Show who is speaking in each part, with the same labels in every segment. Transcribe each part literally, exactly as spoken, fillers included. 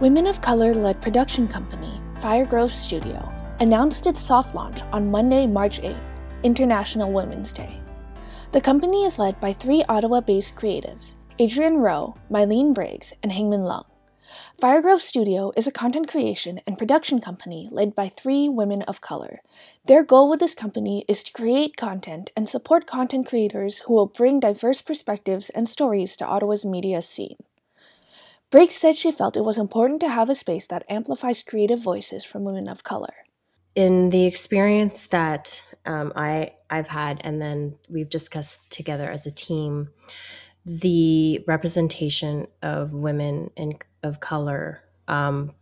Speaker 1: Women of color-led production company Firegrove Studio announced its soft launch on Monday, March eighth, International Women's Day. The company is led by three Ottawa-based creatives, Adrienne Rowe, Mylene Briggs, and Hangmin Lung. Firegrove Studio is a content creation and production company led by three women of color. Their goal with this company is to create content and support content creators who will bring diverse perspectives and stories to Ottawa's media scene. Briggs said she felt it was important to have a space that amplifies creative voices from women of color.
Speaker 2: In the experience that um, I, I've had, and then we've discussed together as a team, the representation of women in, of color, um,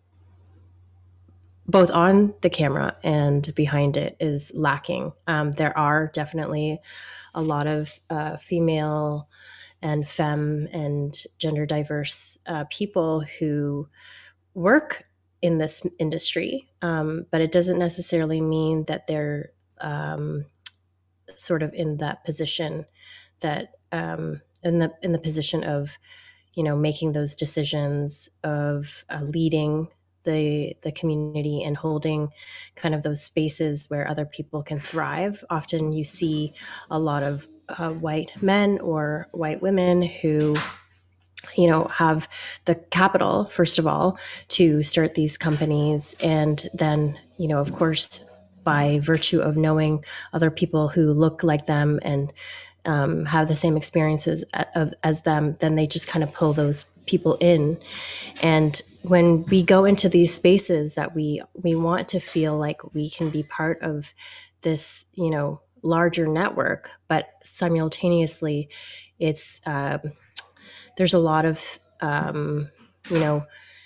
Speaker 2: both on the camera and behind it, is lacking. Um, there are definitely a lot of uh, female and femme and gender diverse uh, people who work in this industry, um, but it doesn't necessarily mean that they're um, sort of in that position that um, in the in the position of, you know, making those decisions, of uh, leading the the community and holding kind of those spaces where other people can thrive. Often you see a lot of uh, white men or white women who, you know, have the capital, first of all, to start these companies. And then, you know, of course, by virtue of knowing other people who look like them and um, have the same experiences of, as them, then they just kind of pull those people in. And when we go into these spaces that we we want to feel like we can be part of this, you know, larger network, but simultaneously it's uh, there's a lot of, um, you know,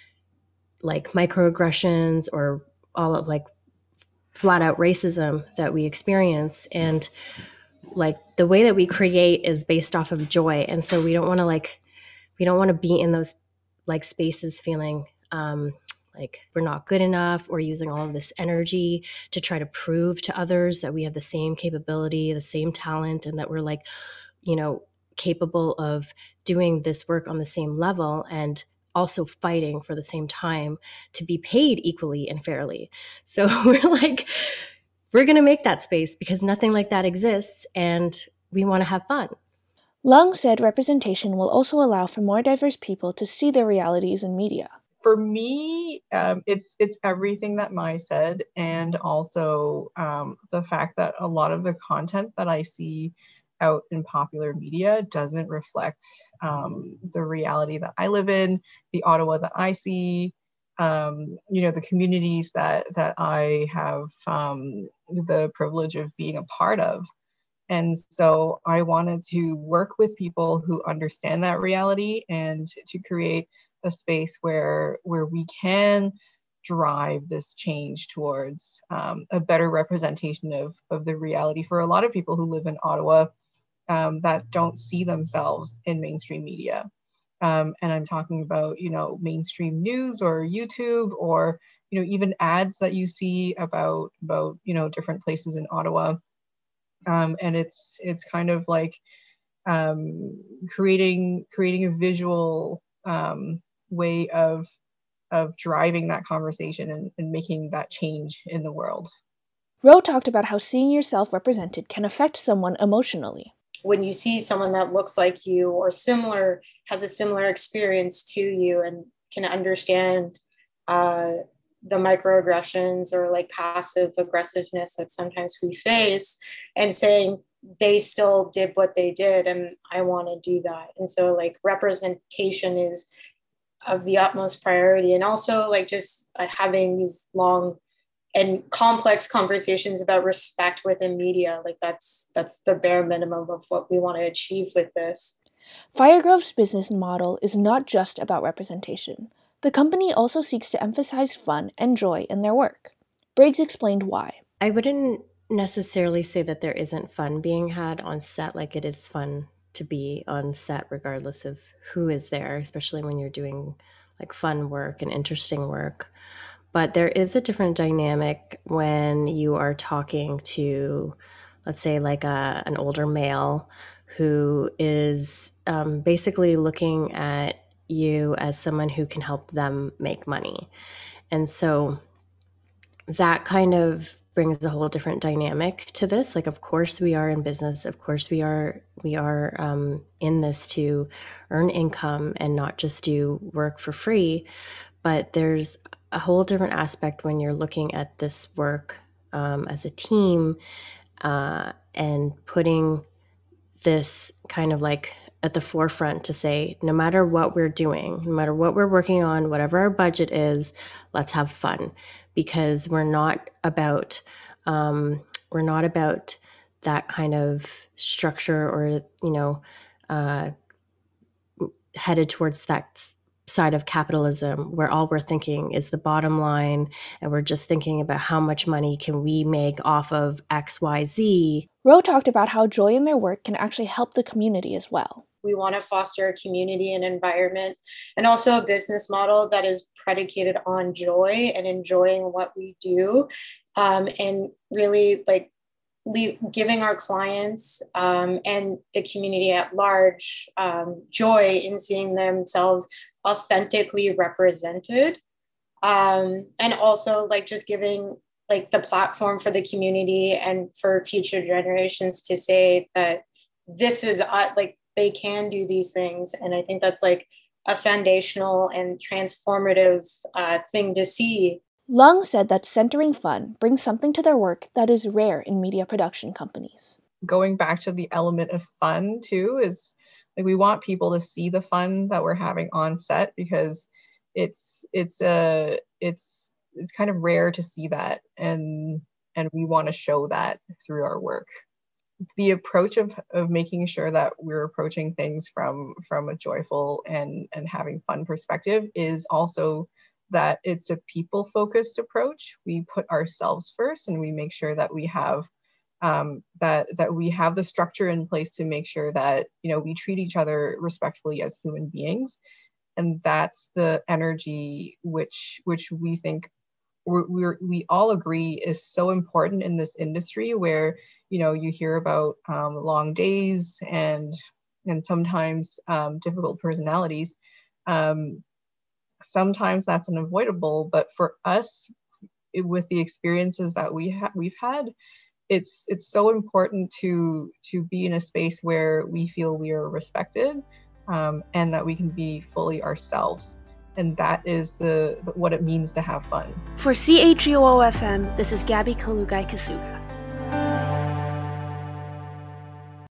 Speaker 2: like microaggressions or all of like flat out racism that we experience. And like the way that we create is based off of joy. And so we don't want to like, we don't want to be in those like spaces feeling um, like we're not good enough, or using all of this energy to try to prove to others that we have the same capability, the same talent, and that we're like, you know, capable of doing this work on the same level and also fighting for the same time to be paid equally and fairly. So we're like, we're going to make that space because nothing like that exists, and we want to have fun.
Speaker 1: Lung said representation will also allow for more diverse people to see their realities in media.
Speaker 3: For me, um, it's it's everything that Mai said, and also um, the fact that a lot of the content that I see out in popular media doesn't reflect um, the reality that I live in, the Ottawa that I see, um, you know, the communities that that I have um, the privilege of being a part of. And so I wanted to work with people who understand that reality and to create a space where where we can drive this change towards um, a better representation of, of the reality for a lot of people who live in Ottawa um, that don't see themselves in mainstream media. Um, and I'm talking about, you know, mainstream news or YouTube, or, you know, even ads that you see about, about you know, different places in Ottawa. Um, and it's it's kind of like um, creating creating a visual um, way of of driving that conversation and, and making that change in the world.
Speaker 1: Rowe talked about how seeing yourself represented can affect someone emotionally.
Speaker 4: When you see someone that looks like you or similar, has a similar experience to you, and can understand uh, the microaggressions or like passive aggressiveness that sometimes we face, and saying they still did what they did and I want to do that. And so like representation is of the utmost priority. And also like just uh, having these long and complex conversations about respect within media. Like that's that's the bare minimum of what we want to achieve with this.
Speaker 1: Firegrove's business model is not just about representation. The company also seeks to emphasize fun and joy in their work. Briggs explained why.
Speaker 2: I wouldn't necessarily say that there isn't fun being had on set. Like, it is fun to be on set regardless of who is there, especially when you're doing like fun work and interesting work. But there is a different dynamic when you are talking to, let's say, like a, an older male who is um, basically looking at you as someone who can help them make money. And so that kind of brings a whole different dynamic to this. Like, of course we are in business. Of course we are, we are um, in this to earn income and not just do work for free. But there's a whole different aspect when you're looking at this work um, as a team uh, and putting this kind of like at the forefront to say, no matter what we're doing, no matter what we're working on, whatever our budget is, let's have fun, because we're not about um, we're not about that kind of structure or, you know, uh, headed towards that side of capitalism where all we're thinking is the bottom line and we're just thinking about how much money can we make off of X Y Z.
Speaker 1: Ro talked about how joy in their work can actually help the community as well.
Speaker 4: We want to foster a community and environment and also a business model that is predicated on joy and enjoying what we do, um, and really like leave, giving our clients um, and the community at large um, joy in seeing themselves authentically represented, um, and also like just giving like the platform for the community and for future generations to say that this is uh, like they can do these things. And I think that's like a foundational and transformative uh, thing to see.
Speaker 1: Lung said that centering fun brings something to their work that is rare in media production companies.
Speaker 3: Going back to the element of fun too is like we want people to see the fun that we're having on set, because it's it's a uh, it's it's kind of rare to see that, and and we want to show that through our work. The approach of of making sure that we're approaching things from from a joyful and and having fun perspective is also that it's a people focused approach. We put ourselves first, and we make sure that we have um, that that we have the structure in place to make sure that, you know, we treat each other respectfully as human beings, and that's the energy which which we think we're, we're we all agree is so important in this industry, where, you know, you hear about um, long days and and sometimes um, difficult personalities. Um, sometimes that's unavoidable, but for us, it, with the experiences that we ha- we've had, it's it's so important to to be in a space where we feel we are respected, um, and that we can be fully ourselves. And that is the, the what it means to have fun.
Speaker 1: For C H E O O F M, this is Gabby Kalugai Kasuga.